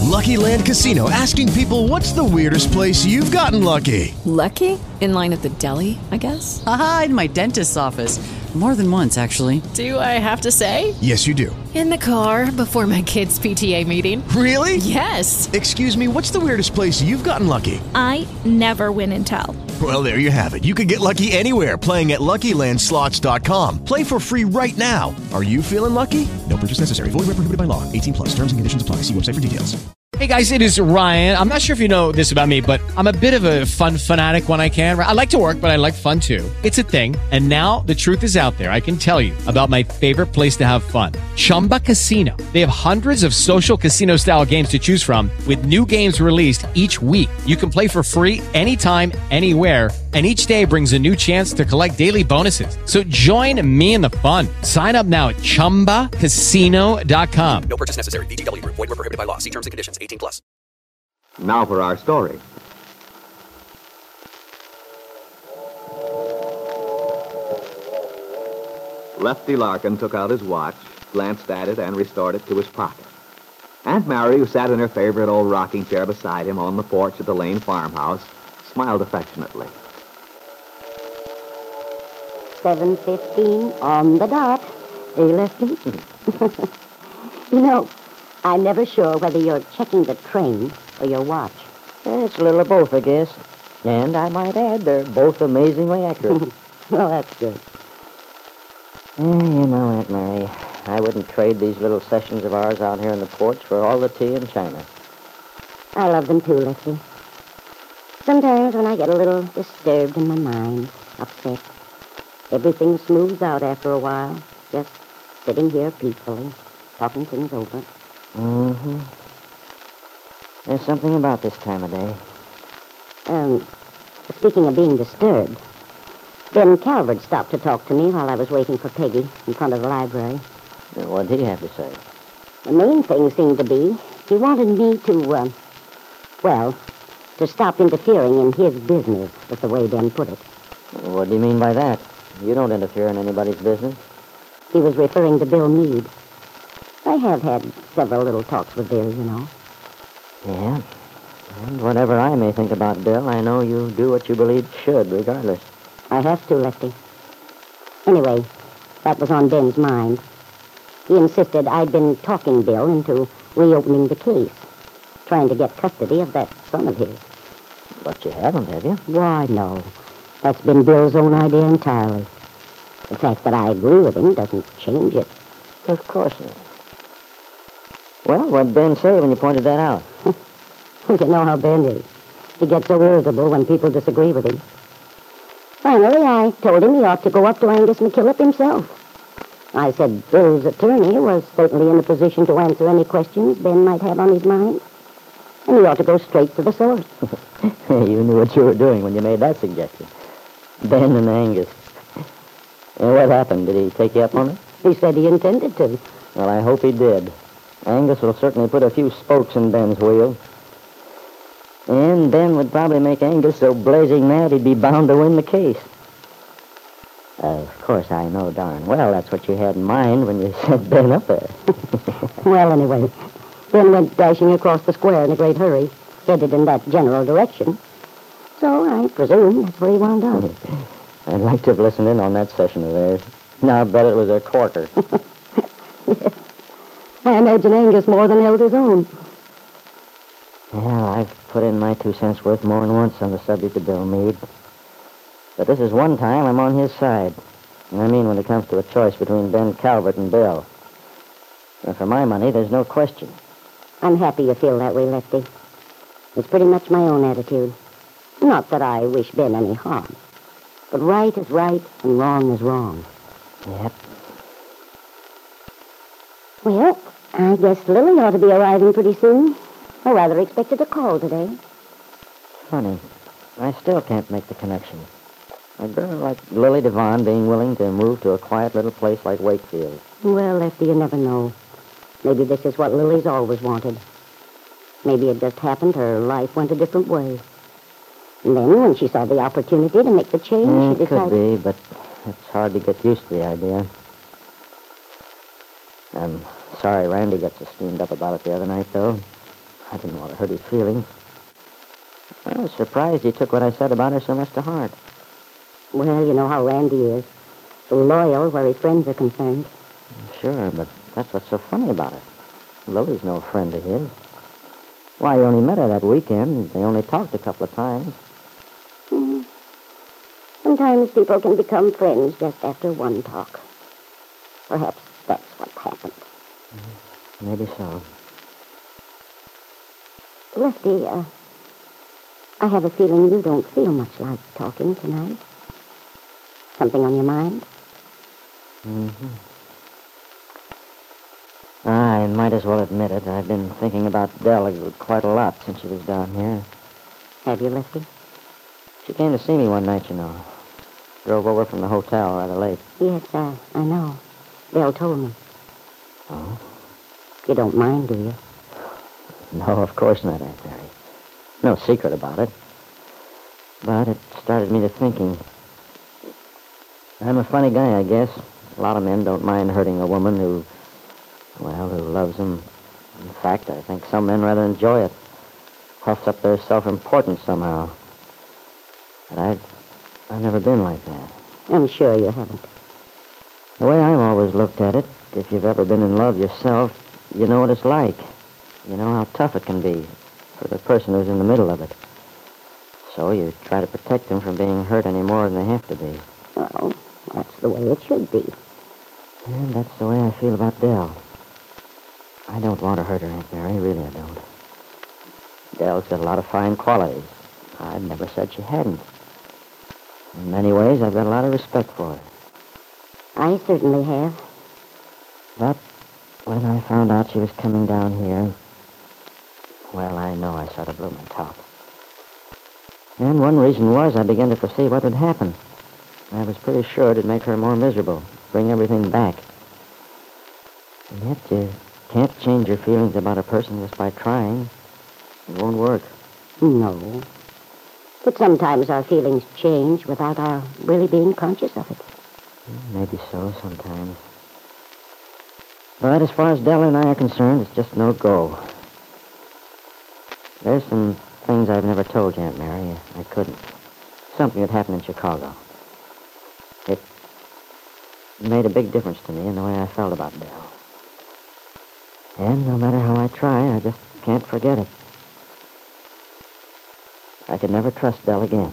Lucky Land Casino, asking people, what's the weirdest place you've gotten lucky? Lucky? In line at the deli, I guess? Aha, in my dentist's office. More than once, actually. Do I have to say? Yes, you do. In the car before my kids' PTA meeting. Really? Yes. Excuse me, what's the weirdest place you've gotten lucky? I never win and tell. Well, there you have it. You can get lucky anywhere, playing at LuckyLandSlots.com. Play for free right now. Are you feeling lucky? No purchase necessary. Void where prohibited by law. 18 plus. Terms and conditions apply. See website for details. Hey guys, it is Ryan. I'm not sure if you know this about me, but I'm a bit of a fun fanatic when I can. I like to work, but I like fun too. It's a thing. And now the truth is out there. I can tell you about my favorite place to have fun. Chumba Casino. They have hundreds of social casino style games to choose from with new games released each week. You can play for free anytime, anywhere. And each day brings a new chance to collect daily bonuses. So join me in the fun. Sign up now at ChumbaCasino.com. No purchase necessary. VGW. Void where prohibited by law. See terms and conditions. 18 plus. Now for our story. Lefty Larkin took out his watch, glanced at it, and restored it to his pocket. Aunt Mary, who sat in her favorite old rocking chair beside him on the porch at the Lane farmhouse, smiled affectionately. 7:15 on the dot. Are you listening? You know, I'm never sure whether you're checking the train or your watch. It's a little of both, I guess. And I might add, they're both amazingly accurate. Well, that's good. You know, Aunt Mary, I wouldn't trade these little sessions of ours out here on the porch for all the tea in China. I love them too, Lefty. Sometimes when I get a little disturbed in my mind, upset, everything smooths out after a while. Just sitting here peacefully, talking things over. Mm-hmm. There's something about this time of day. Speaking of being disturbed, Ben Calvert stopped to talk to me while I was waiting for Peggy in front of the library. What did he have to say? The main thing seemed to be he wanted me to, to stop interfering in his business, was the way Ben put it. What do you mean by that? You don't interfere in anybody's business. He was referring to Bill Meade. I have had several little talks with Bill, you know. Yeah. And whatever I may think about Bill, I know you do what you believe should, regardless. I have to, Lefty. Anyway, that was on Ben's mind. He insisted I'd been talking Bill into reopening the case, trying to get custody of that son of his. But you haven't, have you? Why, no. That's been Bill's own idea entirely. The fact that I agree with him doesn't change it. Of course not. Well, what'd Ben say when you pointed that out? You know how Ben is. He gets so irritable when people disagree with him. Finally, I told him he ought to go up to Angus McKillop himself. I said Bill's attorney was certainly in a position to answer any questions Ben might have on his mind. And he ought to go straight to the source. You knew what you were doing when you made that suggestion. Ben and Angus. And what happened? Did he take you up on it? He said he intended to. Well, I hope he did. Angus will certainly put a few spokes in Ben's wheel. And Ben would probably make Angus so blazing mad he'd be bound to win the case. Of course, I know darn well that's what you had in mind when you sent Ben up there. Well, anyway, Ben went dashing across the square in a great hurry, headed in that general direction. So I presume that's where he wound up. I'd like to have listened in on that session of theirs. Now I bet it was a corker. Yes. I imagine Angus more than held his own. Well, I've put in my 2 cents worth more than once on the subject of Bill Meade. But this is one time I'm on his side. And I mean when it comes to a choice between Ben Calvert and Bill. And for my money, there's no question. I'm happy you feel that way, Lefty. It's pretty much my own attitude. Not that I wish Ben any harm. But right is right and wrong is wrong. Yep. Well, I guess Lily ought to be arriving pretty soon. I rather expected a call today. Funny. I still can't make the connection. A girl like Lily Devon being willing to move to a quiet little place like Wakefield. Well, Lefty, you never know. Maybe this is what Lily's always wanted. Maybe it just happened her life went a different way. And then when she saw the opportunity to make the change, she decided... Could be, but it's hard to get used to the idea. I'm sorry Randy got so steamed up about it the other night, though. I didn't want to hurt his feelings. I was surprised he took what I said about her so much to heart. Well, you know how Randy is. Loyal where his friends are concerned. Sure, but that's what's so funny about it. Lodi's no friend of his. Why, he only met her that weekend. They only talked a couple of times. Sometimes people can become friends just after one talk. Perhaps that's what happened. Maybe so. Lefty, I have a feeling you don't feel much like talking tonight. Something on your mind? I might as well admit it. I've been thinking about Dell quite a lot since she was down here. Have you, Lefty? She came to see me one night, you know. Drove over from the hotel rather late. Yes, I know. Dell told me. Oh? You don't mind, do you? No, of course not, Aunt Mary. No secret about it. But it started me to thinking. I'm a funny guy, I guess. A lot of men don't mind hurting a woman who loves them. In fact, I think some men rather enjoy it. Puffs up their self-importance somehow. But I've never been like that. I'm sure you haven't. The way I've always looked at it, if you've ever been in love yourself, you know what it's like. You know how tough it can be for the person who's in the middle of it. So you try to protect them from being hurt any more than they have to be. Well, that's the way it should be. And that's the way I feel about Dell. I don't want to hurt her, Aunt Mary. Really, I don't. Dell's got a lot of fine qualities. I've never said she hadn't. In many ways, I've got a lot of respect for her. I certainly have. But when I found out she was coming down here, well, I know I sort of blew my top. And one reason was I began to foresee what would happen. I was pretty sure it'd make her more miserable, bring everything back. And yet you can't change your feelings about a person just by trying. It won't work. No. But sometimes our feelings change without our really being conscious of it. Maybe so, sometimes. But as far as Della and I are concerned, it's just no go. There's some things I've never told you, Aunt Mary. I couldn't. Something that happened in Chicago. It made a big difference to me in the way I felt about Dell. And no matter how I try, I just can't forget it. I could never trust Dell again.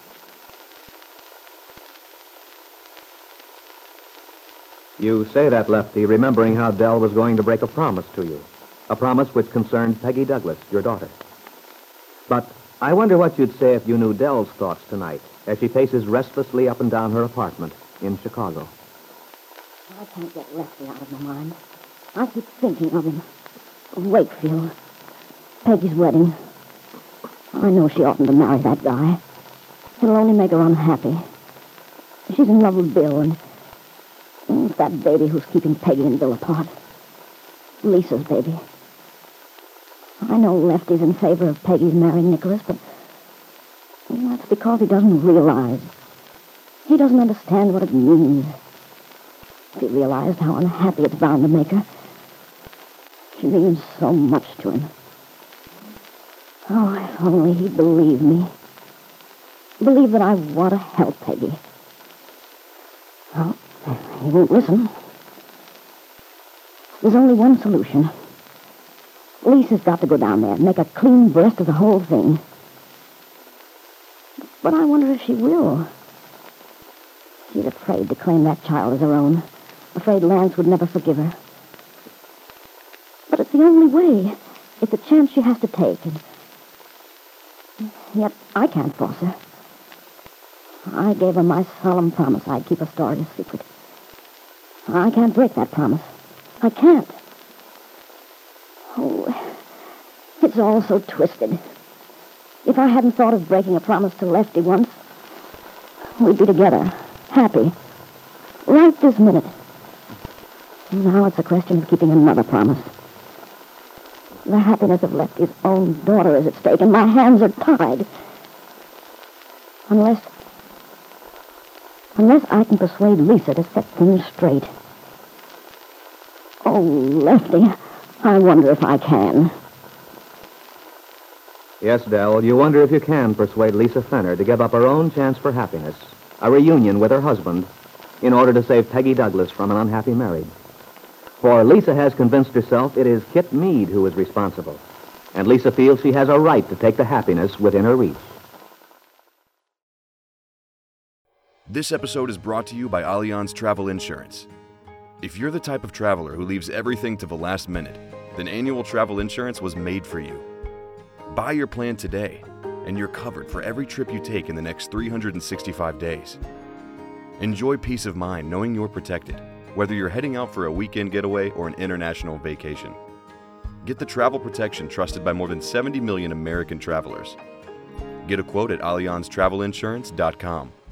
You say that, Lefty, remembering how Dell was going to break a promise to you. A promise which concerned Peggy Douglas, your daughter. But I wonder what you'd say if you knew Dell's thoughts tonight as she paces restlessly up and down her apartment in Chicago. I can't get Lefty out of my mind. I keep thinking of him. Of Wakefield. Peggy's wedding. I know she oughtn't to marry that guy. It'll only make her unhappy. She's in love with Bill, and it's that baby who's keeping Peggy and Bill apart. Lisa's baby. I know Lefty's in favor of Peggy's marrying Nicholas, but that's because he doesn't realize. He doesn't understand what it means. If he realized how unhappy it's bound to make her, she means so much to him. Oh, if only he'd believe me. Believe that I want to help Peggy. Well, he won't listen. There's only one solution. Lisa's got to go down there and make a clean breast of the whole thing. But I wonder if she will. She's afraid to claim that child as her own. Afraid Lance would never forgive her. But it's the only way. It's a chance she has to take. And yet I can't force her. I gave her my solemn promise I'd keep her story a secret. I can't break that promise. I can't. Oh, it's all so twisted. If I hadn't thought of breaking a promise to Lefty once, we'd be together, happy, right this minute. Now it's a question of keeping another promise. The happiness of Lefty's own daughter is at stake, and my hands are tied. Unless I can persuade Lisa to set things straight. Oh, Lefty, I wonder if I can. Yes, Dell, you wonder if you can persuade Lisa Fenner to give up her own chance for happiness, a reunion with her husband, in order to save Peggy Douglas from an unhappy marriage. For Lisa has convinced herself it is Kit Meade who is responsible, and Lisa feels she has a right to take the happiness within her reach. This episode is brought to you by Allianz Travel Insurance. If you're the type of traveler who leaves everything to the last minute, then annual travel insurance was made for you. Buy your plan today, and you're covered for every trip you take in the next 365 days. Enjoy peace of mind knowing you're protected, whether you're heading out for a weekend getaway or an international vacation. Get the travel protection trusted by more than 70 million American travelers. Get a quote at AllianzTravelinsurance.com.